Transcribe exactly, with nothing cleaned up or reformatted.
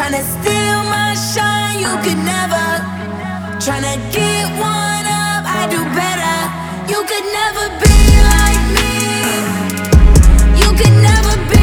Tryna steal my shine, you could never. Tryna get one up, I do better. You could never be like me. You could never be